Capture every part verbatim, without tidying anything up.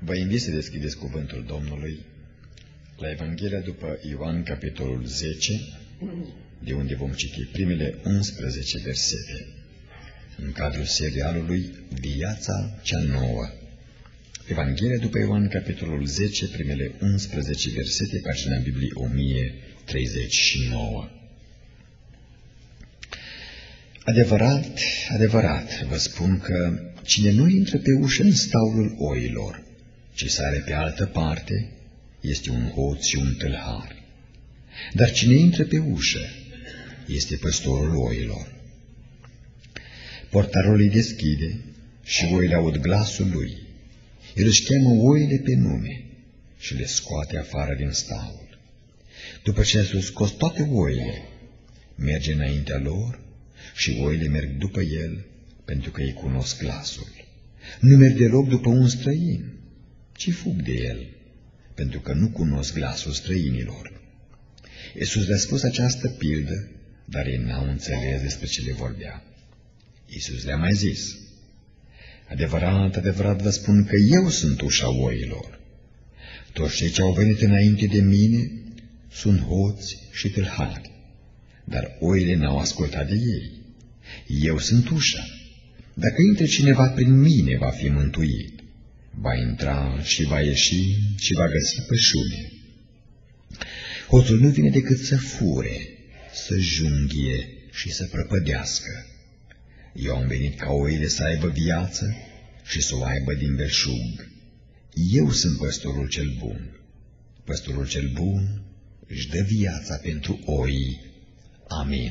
Vă invit să deschideți cuvântul Domnului la Evanghelia după Ioan, capitolul zece, de unde vom citi primele unsprezece versete, în cadrul serialului Viața cea nouă. Evanghelia după Ioan, capitolul zece, primele unsprezece versete, pagina Bibliei o mie treizeci și nouă. Adevărat, adevărat, vă spun că cine nu intră pe ușă în staulul oilor, ci sare pe altă parte, este un hoț și un tâlhar. Dar cine intră pe ușă, este păstorul oilor. Portarul îi deschide și oile aud glasul lui. El își cheamă oile pe nume și le scoate afară din staul. După ce a scos toate oile, merge înaintea lor și oile merg după el, pentru că îi cunosc glasul. Nu merg deloc după un străin, ci fug de el, pentru că nu cunosc glasul străinilor. Iisus le-a spus această pildă, dar ei n-au înțeles despre ce le vorbea. Iisus le-a mai zis: adevărat, adevărat vă spun că eu sunt ușa oilor. Toți cei ce au venit înainte de mine sunt hoți și tâlhari, dar oile n-au ascultat de ei. Eu sunt ușa. Dacă intre cineva prin mine, va fi mântuit. Va intra și va ieși și va găsi pășune. Hoțul nu vine decât să fure, să junghie și să prăpădească. Eu am venit ca oile să aibă viață și să o aibă din belșug. Eu sunt păstorul cel bun. Păstorul cel bun își dă viața pentru oi. Amin.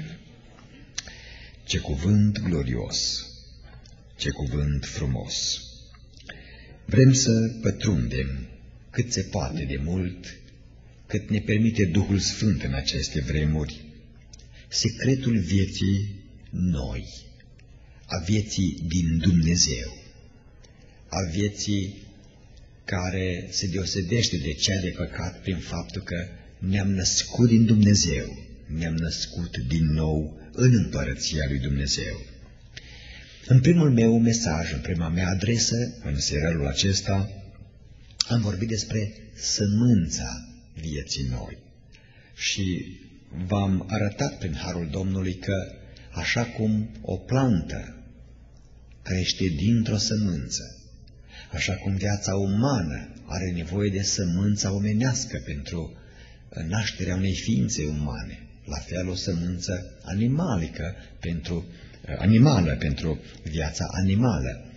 Ce cuvânt glorios! Ce cuvânt frumos! Vrem să pătrundem cât se poate de mult, cât ne permite Duhul Sfânt în aceste vremuri, secretul vieții noi, a vieții din Dumnezeu, a vieții care se deosebește de cea de păcat prin faptul că ne-am născut din Dumnezeu, ne-am născut din nou în împărăția lui Dumnezeu. În primul meu mesaj, în prima mea adresă, în serialul acesta, am vorbit despre sămânța vieții noi și v-am arătat prin harul Domnului că, așa cum o plantă crește dintr-o sămânță, așa cum viața umană are nevoie de sămânța omenească pentru nașterea unei ființe umane, la fel o sămânță animalică pentru animală pentru viața animală.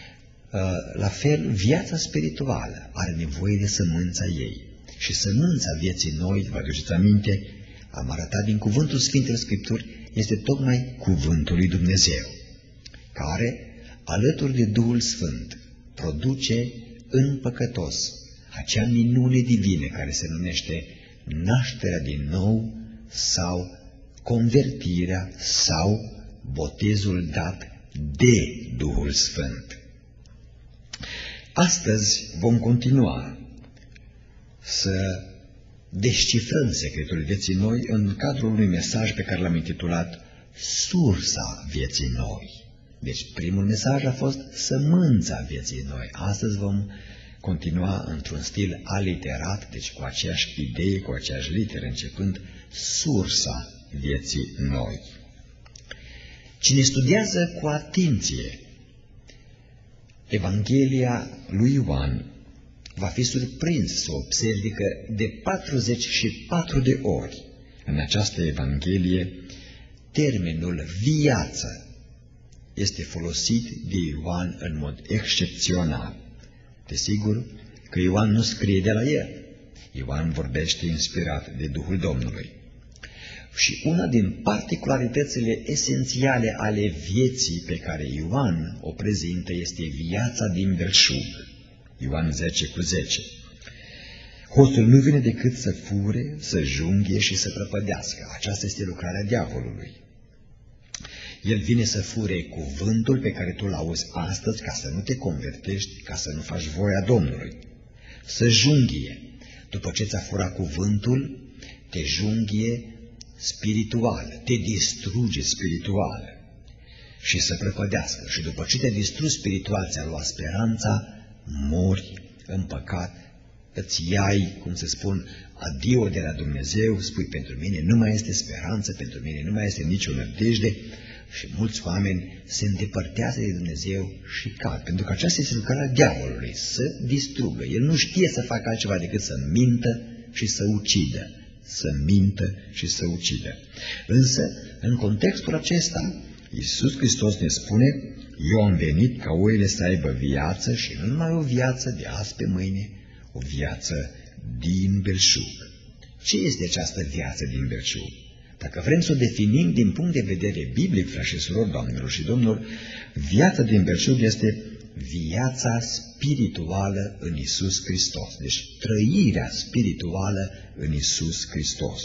La fel, viața spirituală are nevoie de sămânța ei. Și sămânța vieții noi, vă aduceți aminte, am arătat din cuvântul Sfintelor Scripturi, este tocmai cuvântul lui Dumnezeu, care, alături de Duhul Sfânt, produce în păcătos acea minune divină care se numește nașterea din nou sau convertirea sau botezul dat de Duhul Sfânt. Astăzi vom continua să descifrăm secretul vieții noi în cadrul unui mesaj pe care l-am intitulat Sursa vieții noi. Deci primul mesaj a fost sămânța vieții noi. Astăzi vom continua într-un stil aliterat, deci cu aceeași idee, cu aceeași literă, începând sursa vieții noi. Cine studiază cu atenție Evanghelia lui Ioan va fi surprins să observe că de patruzeci și patru de ori în această Evanghelie termenul viață este folosit de Ioan în mod excepțional. Desigur că Ioan nu scrie de la el. Ioan vorbește inspirat de Duhul Domnului. Și una din particularitățile esențiale ale vieții pe care Ioan o prezintă este viața din belșug. Ioan zece cu zece. Hoțul nu vine decât să fure, să junghie și să prăpădească. Aceasta este lucrarea diavolului. El vine să fure cuvântul pe care tu l-auzi astăzi ca să nu te convertești, ca să nu faci voia Domnului. Să junghie. După ce ți-a furat cuvântul, te junghie spiritual, te distruge spiritual și să prăpădească. Și după ce te-a distrus spiritual, ți-a luat speranța, mori în păcat, îți iai, cum se spun, adio de la Dumnezeu, spui pentru mine nu mai este speranță, pentru mine nu mai este nicio nădejde și mulți oameni se îndepărtează de Dumnezeu și cad, pentru că aceasta este lucrarea diavolului, să distrugă. El nu știe să facă altceva decât să mintă și să ucidă, să mintă și să ucidă. Însă, în contextul acesta, Iisus Hristos ne spune: eu am venit ca oile să aibă viață și nu numai o viață de azi pe mâine, o viață din belșug. Ce este această viață din belșug? Dacă vrem să o definim din punct de vedere biblic, frați și surori, doamnelor și domnilor, viața din belșug este viața spirituală în Iisus Hristos. Deci trăirea spirituală în Iisus Hristos.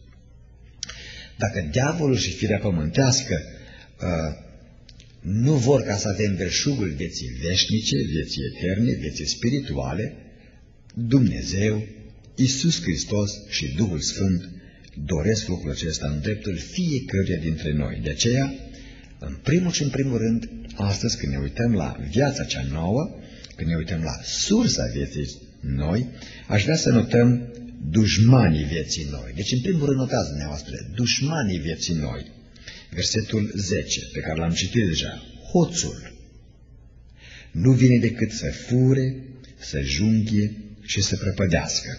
Dacă diavolul și firea pământească uh, nu vor ca să avem belșugul vieții veșnice, vieții eterne, vieții spirituale, Dumnezeu, Iisus Hristos și Duhul Sfânt doresc lucrul acesta în dreptul fiecăruia dintre noi. De aceea, în primul și în primul rând, astăzi când ne uităm la viața cea nouă, când ne uităm la sursa vieții noi, aș vrea să notăm dușmanii vieții noi. Deci, în primul rând, notați dumneavoastră, dușmanii vieții noi. Versetul zece, pe care l-am citit deja. Hoțul nu vine decât să fure, să junghie și să prăpădească.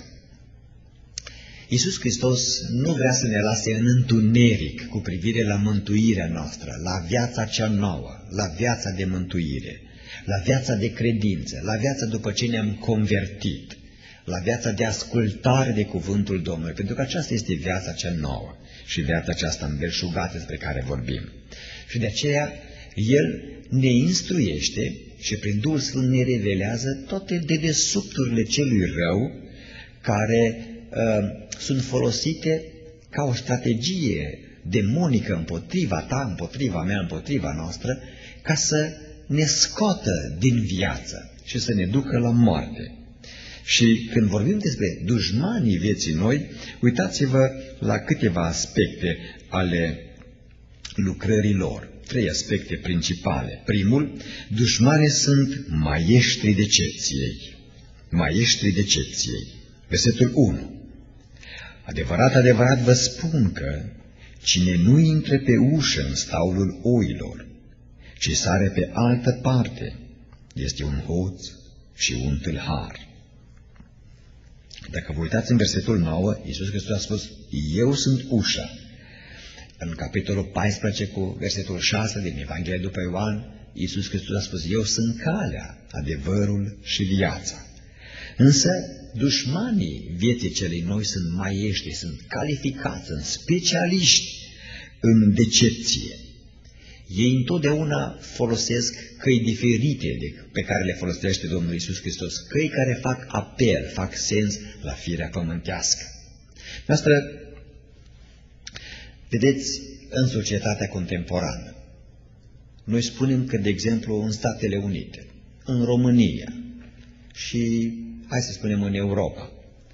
Iisus Hristos nu vrea să ne lase în întuneric cu privire la mântuirea noastră, la viața cea nouă, la viața de mântuire, la viața de credință, la viața după ce ne-am convertit, la viața de ascultare de cuvântul Domnului, pentru că aceasta este viața cea nouă și viața aceasta îmbelșugată despre care vorbim. Și de aceea El ne instruiește și prin Duhul Sfânt ne revelează toate dedesubturile celui rău care uh, sunt folosite ca o strategie demonică împotriva ta, împotriva mea, împotriva noastră, ca să ne scoată din viață și să ne ducă la moarte. Și când vorbim despre dușmanii vieții noi, uitați-vă la câteva aspecte ale lucrării lor. Trei aspecte principale. Primul, dușmanii sunt maieștrii decepției. Maieștrii decepției. Versetul unu. Adevărat, adevărat vă spun că cine nu intre pe ușă în staulul oilor, ci sare pe altă parte, este un hoț și un tâlhar. Dacă vă uitați în versetul nouă, Iisus Hristos a spus: eu sunt ușa. În capitolul paisprezece cu versetul șase din Evanghelia după Ioan, Iisus Hristos a spus: eu sunt calea, adevărul și viața. Însă dușmanii vieții celei noi sunt maiești, sunt calificați, sunt specialiști în decepție. Ei întotdeauna folosesc căi diferite de pe care le folosește Domnul Iisus Hristos, căi care fac apel, fac sens la firea pământească. Noastră, vedeți, în societatea contemporană, noi spunem că, de exemplu, în Statele Unite, în România și, hai să spunem, în Europa,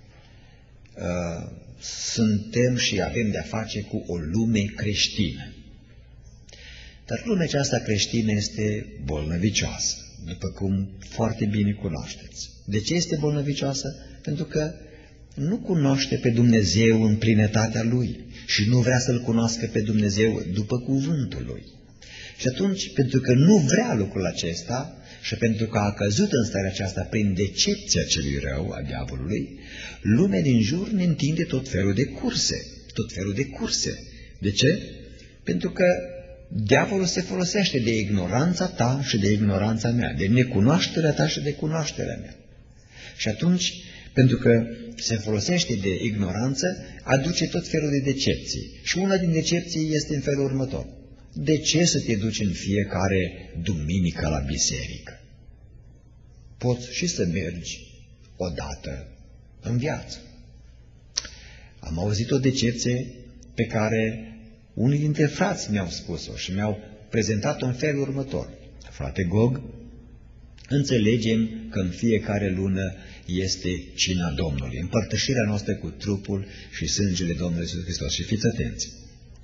suntem și avem de-a face cu o lume creștină. Dar lumea aceasta creștină este bolnăvicioasă, după cum foarte bine cunoașteți. De ce este bolnăvicioasă? Pentru că nu cunoaște pe Dumnezeu în plinătatea Lui și nu vrea să-L cunoască pe Dumnezeu după cuvântul Lui. Și atunci, pentru că nu vrea lucrul acesta și pentru că a căzut în starea aceasta prin decepția celui rău, a diavolului, lumea din jur ne întinde tot felul de curse, tot felul de curse. De ce? Pentru că diavolul se folosește de ignoranța ta și de ignoranța mea, de necunoașterea ta și de cunoașterea mea. Și atunci, pentru că se folosește de ignoranță, aduce tot felul de decepții. Și una din decepții este în felul următor: de ce să te duci în fiecare duminică la biserică? Poți și să mergi odată în viață. Am auzit o decepție pe care unii dintre frați mi-au spus-o și mi-au prezentat-o în felul următor: frate Gog, înțelegem că în fiecare lună este cina Domnului, împărtășirea noastră cu trupul și sângele Domnului Iisus Hristos. Și fiți atenți,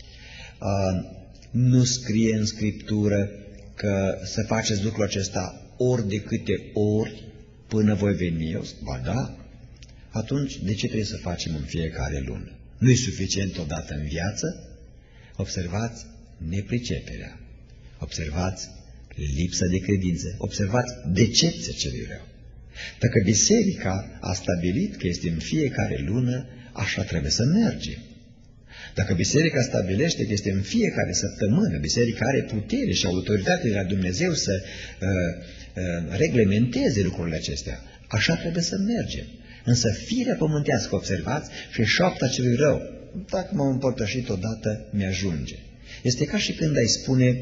nu scrie în Scriptură că să faceți lucrul acesta ori de câte ori până voi veni eu? Ba da. Atunci, de ce trebuie să facem în fiecare lună? Nu-i suficient odată în viață? Observați nepriceperea. Observați lipsa de credință. Observați decepția celui rău. Dacă biserica a stabilit că este în fiecare lună, așa trebuie să mergem. Dacă biserica stabilește că este în fiecare săptămână, biserica are putere și autoritate de la Dumnezeu să uh, uh, reglementeze lucrurile acestea, așa trebuie să mergem. Însă firea pământească, observați, și șoapta celui rău, dacă m-am împărtășit odată, mi-ajunge. Este ca și când ai spune,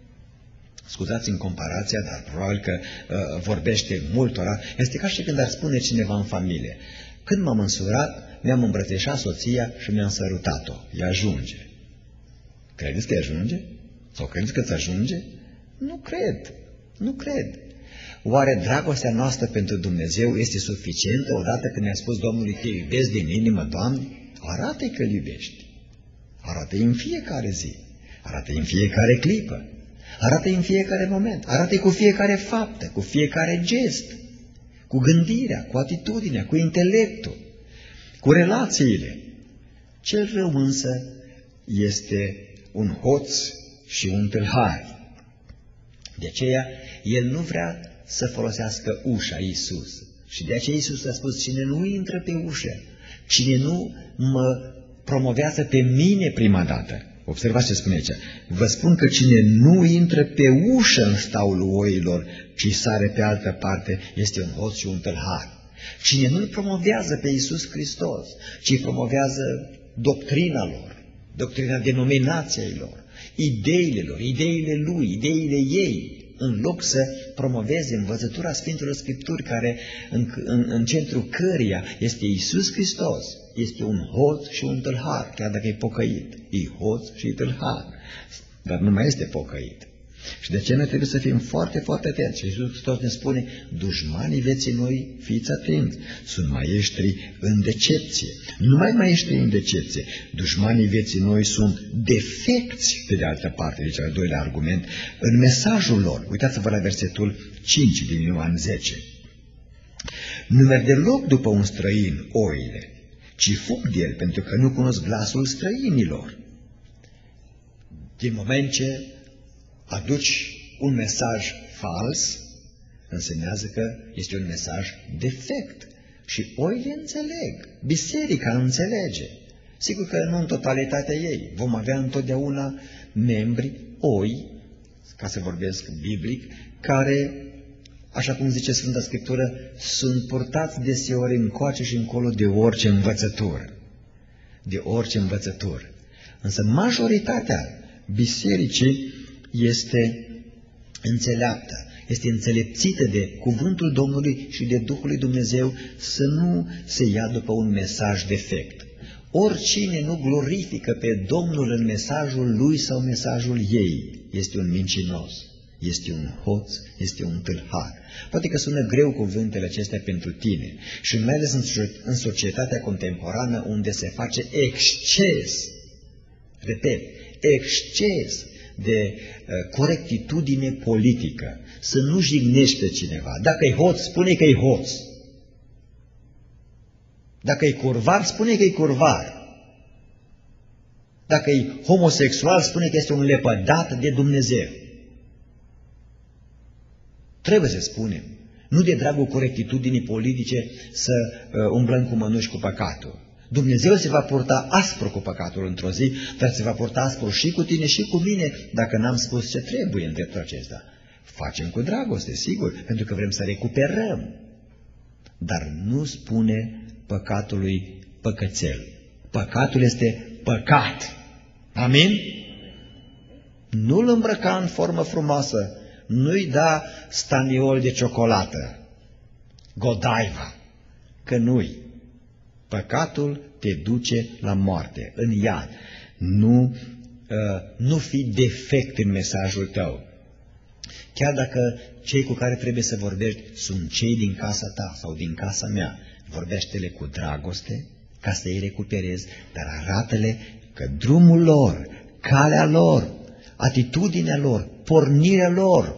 scuzați în comparația, dar probabil că uh, vorbește multora, este ca și când ar spune cineva în familie, când m-am însurat, mi-am îmbrățișat soția și mi-am sărutat-o. Ea ajunge. Credeți că ajunge? Sau credeți că îți ajunge? Nu cred. Nu cred. Oare dragostea noastră pentru Dumnezeu este suficientă odată când ne-a spus Domnului, te iubesc din inimă, Doamne? Arată-i că îl iubești. Arată-i în fiecare zi. Arată-i în fiecare clipă. Arată-i în fiecare moment. Arată-i cu fiecare faptă, cu fiecare gest, cu gândirea, cu atitudinea, cu intelectul, cu relațiile. Cel rău însă este un hoț și un tâlhar. De aceea, el nu vrea să folosească ușa Iisus. Și de aceea Iisus a spus, cine nu intră pe ușă, cine nu mă promovează pe mine prima dată. Observați ce spune aici. Vă spun că cine nu intră pe ușă în staul oilor, ci sare pe altă parte, este un hoț și un tâlhar. Cine nu-L promovează pe Iisus Hristos, ci promovează doctrina lor, doctrina denominației lor, ideile lor, ideile Lui, ideile ei, în loc să promoveze învățătura Sfintelor Scripturi, care în, în, în centrul căreia este Iisus Hristos, este un hoț și un tâlhar, chiar dacă e pocăit. E hoț și e tâlhar, dar nu mai este pocăit. Și de aceea noi trebuie să fim foarte, foarte atenți. Și Iisus Hristos ne spune, dușmanii vieții noi, fiți atenți, sunt maestri în decepție. Nu mai maestri în decepție, dușmanii vieții noi sunt defecți, pe de altă parte, deci al doilea argument, în mesajul lor. Uitați-vă la versetul cinci din Ioan zece. Nu merg deloc după un străin oile, ci fug de el, pentru că nu cunosc glasul străinilor. Din moment ce aduci un mesaj fals, însemnează că este un mesaj defect. Și oile înțeleg, biserica înțelege. Sigur că nu în totalitatea ei. Vom avea întotdeauna membri, oi, ca să vorbesc biblic, care, așa cum zice Sfânta Scriptură, sunt purtați deseori încoace și încolo de orice învățătură. De orice învățătură. Însă majoritatea bisericii este înțeleaptă, este înțelepțită de cuvântul Domnului și de Duhul lui Dumnezeu să nu se ia după un mesaj defect. Oricine nu glorifică pe Domnul în mesajul lui sau mesajul ei este un mincinos, este un hoț, este un tâlhar. Poate că sună greu cuvântele acestea pentru tine și mai ales în societatea contemporană unde se face exces, repet, exces de uh, corectitudine politică, să nu jignești pe cineva. Dacă e hoț, spune că e hoț. Dacă e curvar, spune că e curvar. Dacă e homosexual, spune că este un lepădat de Dumnezeu. Trebuie să spunem, nu de dragul corectitudinii politice să uh, umblăm cu mănuși cu păcatul. Dumnezeu se va purta aspru cu păcatul într-o zi, dar se va purta aspru și cu tine și cu mine dacă n-am spus ce trebuie în dreptul acesta. Facem cu dragoste, sigur, pentru că vrem să recuperăm. Dar nu spune păcatului păcățel. Păcatul este păcat. Amin? Nu-l îmbrăca în formă frumoasă, nu-i da staniol de ciocolată, godaiva, că nu-i. Păcatul te duce la moarte, în iad. Nu, uh, nu fi defect în mesajul tău. Chiar dacă cei cu care trebuie să vorbești sunt cei din casa ta sau din casa mea, vorbește-le cu dragoste ca să îi recuperezi, dar arată-le că drumul lor, calea lor, atitudinea lor, pornirea lor,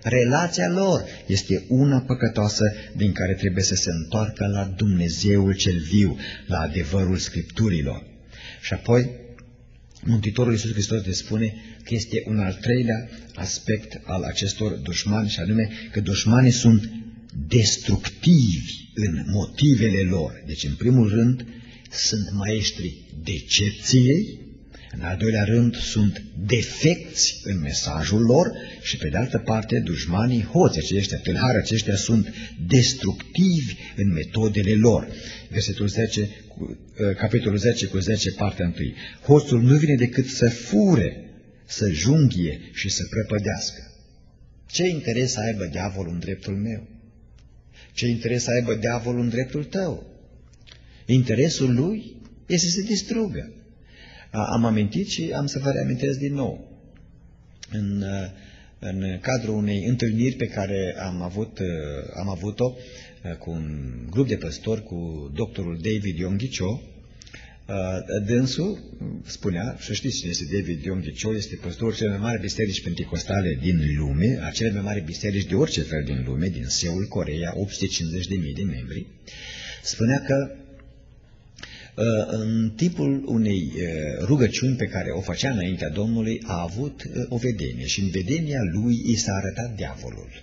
Relația lor este una păcătoasă din care trebuie să se întoarcă la Dumnezeul cel viu, la adevărul Scripturilor. Și apoi, Mântuitorul Iisus Hristos ne spune că este un al treilea aspect al acestor dușmani, și anume că dușmanii sunt destructivi în motivele lor. Deci, în primul rând, sunt maestri decepției, în al doilea rând, sunt defecți în mesajul lor și, pe de altă parte, dușmanii hoți, aceștia, tâlhari, aceștia sunt destructivi în metodele lor. Versetul zece, capitolul zece cu zece, partea întâi. Hoțul nu vine decât să fure, să junghie și să prăpădească. Ce interes să aibă diavolul în dreptul meu? Ce interes să aibă diavolul în dreptul tău? Interesul lui este să se distrugă. Am amintit și am să vă reamintesc din nou. În, în cadrul unei întâlniri pe care am avut, am avut-o cu un grup de păstori, cu doctorul David Yonggi-Cho, dânsul spunea, și știți cine este David Yonggi-Cho, este păstorul cele mai mari biserici penticostale din lume, a cele mai mari biserici de orice fel din lume, din Seul, Coreea, opt sute cincizeci de mii de membri. Spunea că în timpul unei rugăciuni pe care o făcea înaintea Domnului, a avut o vedenie și în vedenia lui i s-a arătat diavolul.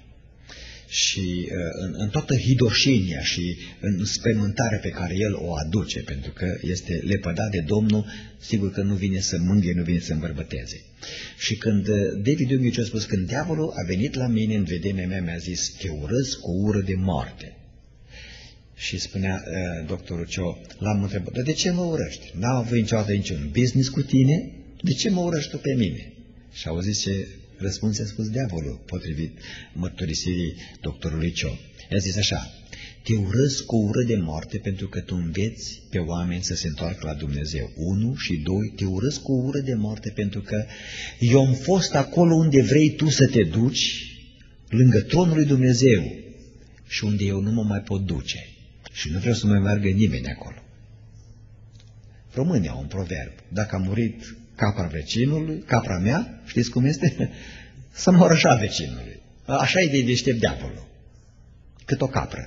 Și în, în toată hidoșenia și în spăimântarea pe care el o aduce, pentru că este lepădat de Domnul, sigur că nu vine să mângâie, nu vine să îmbărbăteze. Și când David Yonggi-Cho a spus, când diavolul a venit la mine în vedenia mea, mi-a zis, te urăsc cu ură de moarte. Și spunea uh, doctorul Cho, l-am întrebat, de ce mă urăști? N-am avut niciodată niciun business cu tine, de ce mă urăști tu pe mine? Și auziți ce răspuns a spus diavolul, potrivit mărturisirii doctorului Cho. I-a zis așa, te urăsc cu ură de moarte pentru că tu înveți pe oameni să se întoarcă la Dumnezeu. Unu și doi, te urăsc cu ură de moarte pentru că eu am fost acolo unde vrei tu să te duci, lângă tronul lui Dumnezeu, și unde eu nu mă mai pot duce. Și nu vreau să mai meargă nimeni acolo. Românii au un proverb. Dacă a murit capra vecinului, capra mea, știți cum este? Să moară așa vecinului. Așa e de deștept diavolul. Cât o capră.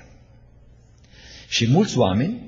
Și mulți oameni,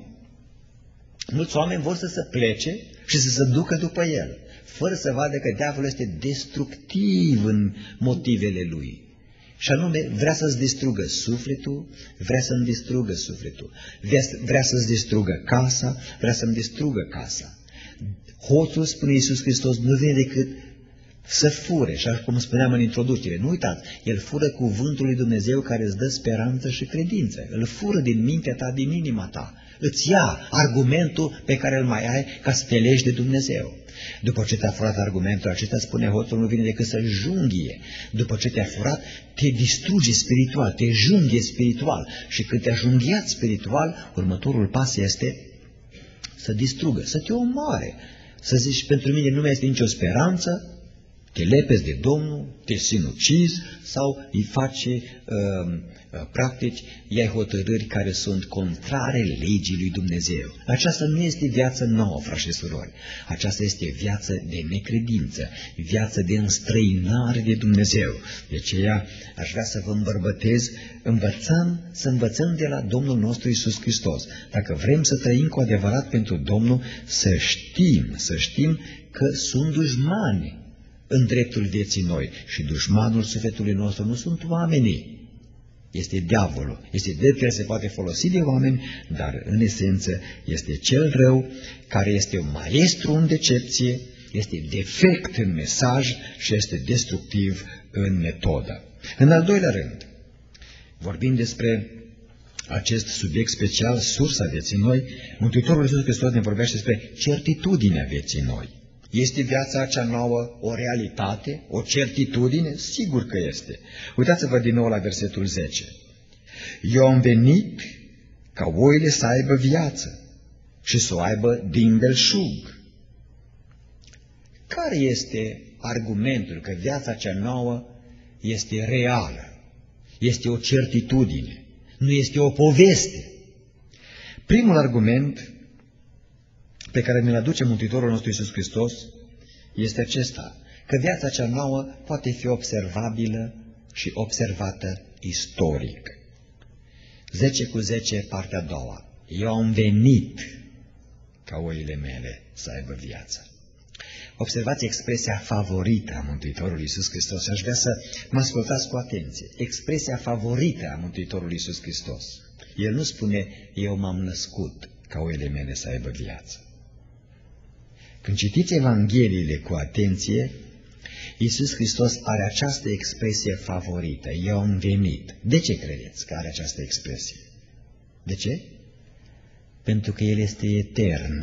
mulți oameni vor să se plece și să se ducă după el, fără să vadă că diavolul este destructiv în motivele lui. Și anume, vrea să-ți distrugă sufletul, vrea să-mi distrugă sufletul, vrea, vrea să-ți distrugă casa, vrea să-mi distrugă casa. Hoțul, spune Iisus Hristos, nu vine decât să fure, și așa cum spuneam în introducere. Nu uitați, el fură cuvântul lui Dumnezeu care îți dă speranță și credință. Îl fură din mintea ta, din inima ta. Îți ia argumentul pe care îl mai ai ca să te legi de Dumnezeu. După ce te-a furat argumentul acesta, spune hoțul, nu vine decât să junghie. După ce te-a furat, te distruge spiritual, te junghie spiritual. Și când te-a junghiat spiritual, următorul pas este să distrugă, să te omoare. Să zici, pentru mine nu mai este nicio speranță, te lepezi de Domnul, te sinucizi sau îi face uh, practici, iai hotărâri care sunt contrare legii lui Dumnezeu. Aceasta nu este viață nouă, frați și surori. Aceasta este viață de necredință, viață de înstrăinare de Dumnezeu. De aceea aș vrea să vă îmbărbătez, învățăm, să învățăm de la Domnul nostru Iisus Hristos. Dacă vrem să trăim cu adevărat pentru Domnul, să știm, să știm că sunt dușmani în dreptul vieții noi și dușmanul sufletului nostru nu sunt oamenii, este diavolul. Este drept că el se poate folosi de oameni, dar în esență este cel rău care este un maestru în decepție, este defect în mesaj și este destructiv în metodă. În al doilea rând, vorbim despre acest subiect special, sursa vieții noi, Mântuitorul Iisus Hristos ne vorbește despre certitudinea vieții noi. Este viața cea nouă o realitate, o certitudine? Sigur că este. Uitați-vă din nou la versetul zece. Eu am venit ca oile să aibă viață și să o aibă din belșug. Care este argumentul că viața cea nouă este reală? Este o certitudine, nu este o poveste. Primul argument pe care ne-l aduce Mântuitorul nostru Iisus Hristos este acesta, că viața cea nouă poate fi observabilă și observată istoric. zece cu zece, partea a doua. Eu am venit ca oile mele să aibă viață. Observați expresia favorită a Mântuitorului Iisus Hristos. Aș vrea să mă ascultați cu atenție. Expresia favorită a Mântuitorului Iisus Hristos. El nu spune, eu m-am născut ca oile mele să aibă viață. Când citiți Evangheliile cu atenție, Iisus Hristos are această expresie favorită. Eu am venit. De ce credeți că are această expresie? De ce? Pentru că El este etern.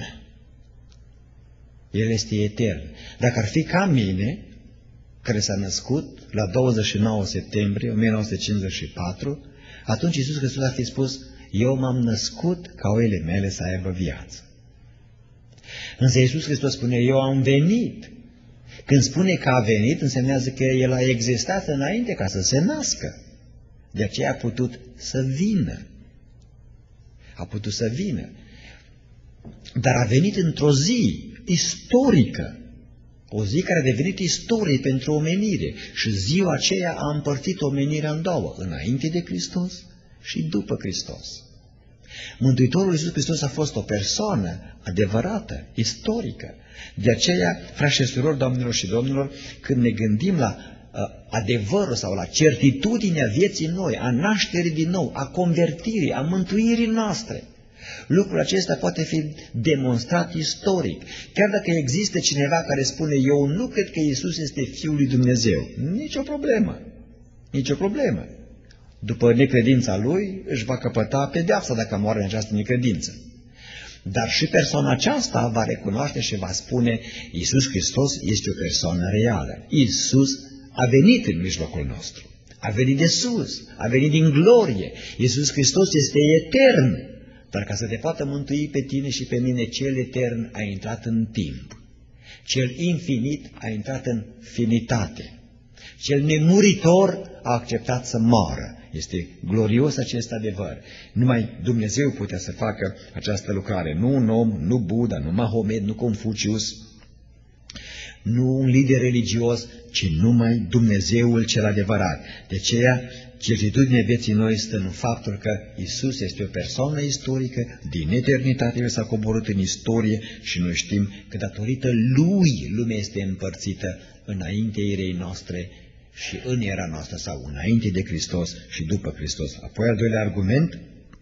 El este etern. Dacă ar fi ca mine, care s-a născut la douăzeci și nouă septembrie o mie nouă sute cincizeci și patru, atunci Iisus Hristos ar fi spus, eu m-am născut ca oile mele să aibă viață. Însă Iisus Hristos spune, eu am venit. Când spune că a venit, însemnează că El a existat înainte ca să se nască. De aceea a putut să vină. A putut să vină. Dar a venit într-o zi istorică. O zi care a devenit istorie pentru omenire. Și ziua aceea a împărțit omenirea în două. Înainte de Hristos și după Hristos. Mântuitorul Iisus Hristos a fost o persoană adevărată, istorică. De aceea, frați și surori, doamnelor și domnilor, când ne gândim la uh, adevărul sau la certitudinea vieții noi, a nașterii din nou, a convertirii, a mântuirii noastre, lucrul acesta poate fi demonstrat istoric. Chiar dacă există cineva care spune, eu nu cred că Iisus este Fiul lui Dumnezeu, nicio problemă, nicio problemă. După necredința lui, își va căpăta pedeapsa dacă moare în această necredință. Dar și persoana aceasta va recunoaște și va spune, Iisus Hristos este o persoană reală. Iisus a venit în mijlocul nostru. A venit de sus, a venit din glorie. Iisus Hristos este etern. Dar ca să te poată mântui pe tine și pe mine, cel etern a intrat în timp. Cel infinit a intrat în finitate. Cel nemuritor a acceptat să moară. Este glorios acest adevăr. Numai Dumnezeu putea să facă această lucrare. Nu un om, nu Buddha, nu Mahomet, nu Confucius, nu un lider religios, ci numai Dumnezeul cel adevărat. De aceea, certitudinea vieții noi stă în faptul că Iisus este o persoană istorică, din eternitate El s-a coborât în istorie și noi știm că datorită Lui lumea este împărțită înaintea erei noastre și în era noastră sau înainte de Hristos și după Hristos. Apoi al doilea argument,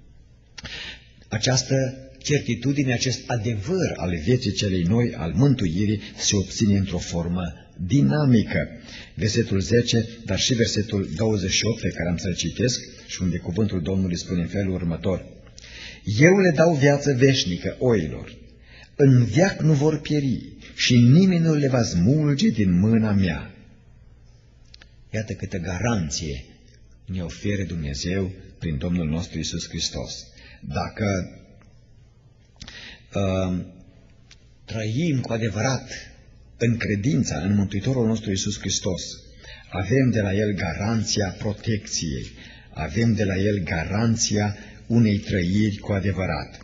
această certitudine, acest adevăr al vieții celei noi, al mântuirii, se obține într-o formă dinamică. Versetul zece, dar și versetul douăzeci și opt pe care am să-l citesc și unde cuvântul Domnului spune în felul următor. Eu le dau viață veșnică oilor, în veac nu vor pieri și nimeni nu le va smulge din mâna mea. Iată câtă garanție ne oferă Dumnezeu prin Domnul nostru Iisus Hristos. Dacă uh, trăim cu adevărat în credința în Mântuitorul nostru Iisus Hristos, avem de la El garanția protecției, avem de la El garanția unei trăiri cu adevărat.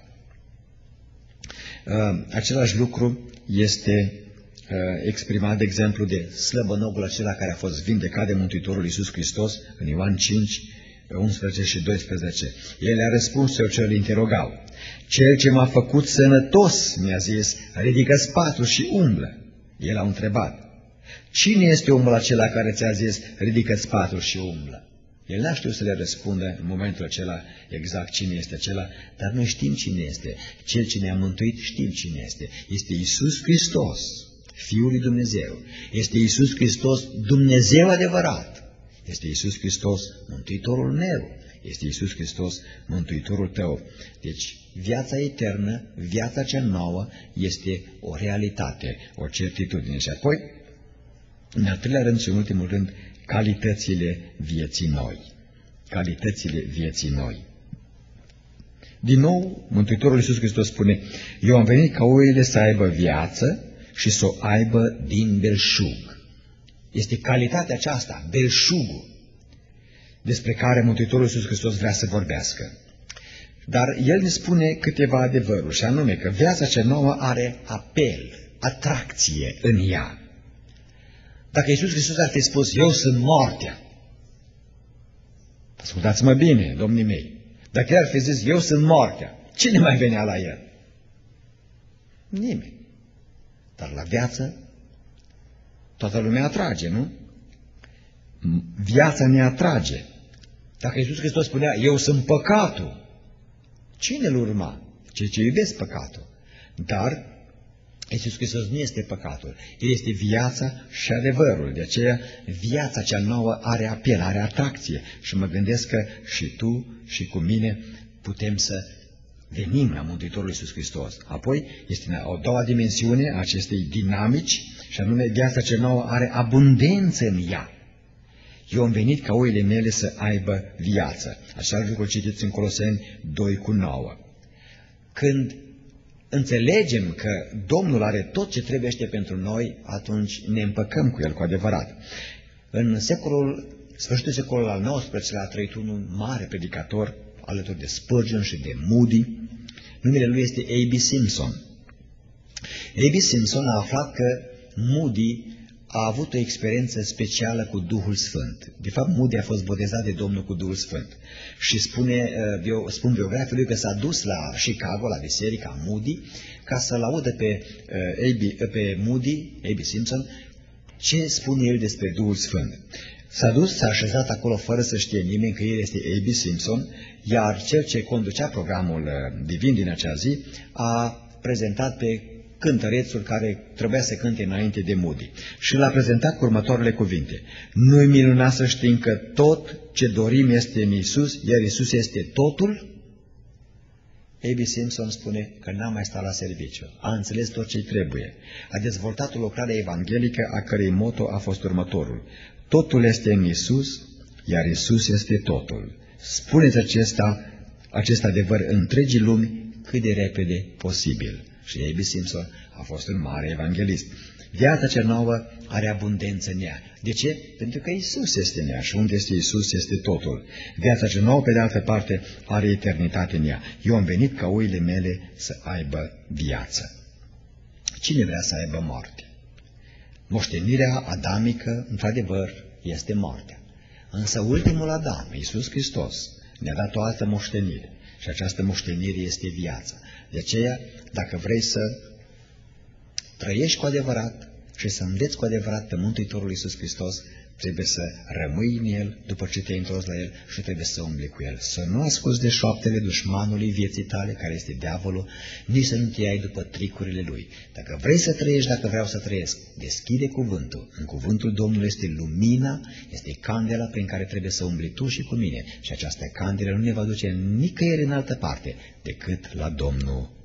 Uh, același lucru este exprimat, de exemplu, de slăbănogul acela care a fost vindecat de Mântuitorul Iisus Hristos în Ioan cinci, unsprezece și doisprezece. El a răspuns celor ce îl interogau. Cel ce m-a făcut sănătos, mi-a zis, ridică-ți patul și umblă. El a întrebat, cine este omul acela care ți-a zis, ridică-ți patul și umblă? El n-a știut să le răspundă în momentul acela exact cine este acela, dar noi știm cine este. Cel ce ne-a mântuit știm cine este. Este Iisus Hristos, Fiul lui Dumnezeu. Este Iisus Hristos, Dumnezeu adevărat. Este Iisus Hristos, Mântuitorul meu. Este Iisus Hristos, Mântuitorul tău. Deci, viața eternă, viața cea nouă, este o realitate, o certitudine. Și apoi, în al treilea rând și în ultimul rând, calitățile vieții noi. Calitățile vieții noi. Din nou, Mântuitorul Iisus Hristos spune, eu am venit ca oile să aibă viață și să o aibă din belșug. Este calitatea aceasta, belșugul, despre care Mântuitorul Iisus Hristos vrea să vorbească. Dar El ne spune câteva adevăruri, și anume că viața cea nouă are apel, atracție în ea. Dacă Iisus Hristos ar fi spus, eu sunt moartea, Ascultați-mă bine, domnii mei, dacă el ar fi zis, eu sunt moartea, cine mai venea la el? Nimeni. Dar la viață, toată lumea atrage, nu? Viața ne atrage. Dacă Iisus Hristos spunea, eu sunt păcatul, cine îl urma? Cei ce iubesc păcatul. Dar Iisus Hristos nu este păcatul. El este viața și adevărul. De aceea, viața cea nouă are apel, are atracție. Și mă gândesc că și tu și cu mine putem să venim la Mântuitorul Iisus Hristos. Apoi, este o doua dimensiune a acestei dinamici, și anume, viața cea nouă are abundență în ea. Eu am venit ca oile mele să aibă viață. Așa lucru citiți în Coloseni doi cu nouă. Când înțelegem că Domnul are tot ce trebuiește pentru noi, atunci ne împăcăm cu El cu adevărat. În secolul, sfârșitul secolului al nouăsprezecelea a trăit un mare predicator alături de Spurgeon și de Moody. Numele lui este A B Simpson. A B Simpson a aflat că Moody a avut o experiență specială cu Duhul Sfânt. De fapt, Moody a fost botezat de Domnul cu Duhul Sfânt. Și spune, spun biografii lui că s-a dus la Chicago, la biserica Moody, ca să-l audă pe, pe Moody, A B Simpson, ce spune el despre Duhul Sfânt. S-a dus, s-a așezat acolo fără să știe nimeni că el este A B Simpson, iar cel ce conducea programul divin din acea zi a prezentat pe cântărețul care trebuia să cânte înainte de Moody. Și l-a prezentat cu următoarele cuvinte. Nu-i minunat să știm că tot ce dorim este în Iisus, iar Iisus este totul? A B Simpson spune că n-a mai stat la serviciu, a înțeles tot ce-i trebuie. A dezvoltat o lucrare evanghelică a cărei moto a fost următorul. Totul este în Iisus, iar Iisus este totul. Spuneți acesta, acest adevăr întregii lumi cât de repede posibil. Și A B Simpson a fost un mare evanghelist. Viața cea nouă are abundență în ea. De ce? Pentru că Iisus este în ea și unde este Iisus este totul. Viața cea nouă, pe de altă parte, are eternitate în ea. Eu am venit ca oile mele să aibă viață. Cine vrea să aibă moarte? Moștenirea adamică, într-adevăr, este moartea. Însă ultimul Adam, Iisus Hristos, ne-a dat o altă moștenire. Și această moștenire este viața. De aceea, dacă vrei să trăiești cu adevărat și să înveți cu adevărat pe Mântuitorul Iisus Hristos, trebuie să rămâi în El după ce te-ai întors la El și trebuie să umbli cu El. Să nu asculți de șoaptele dușmanului vieții tale, care este diavolul, nici să nu te iei după tricurile lui. Dacă vrei să trăiești, dacă vreau să trăiesc, deschide cuvântul. În cuvântul Domnului este lumina, este candela prin care trebuie să umbli tu și cu mine. Și această candelă nu ne va duce nicăieri în altă parte decât la Domnul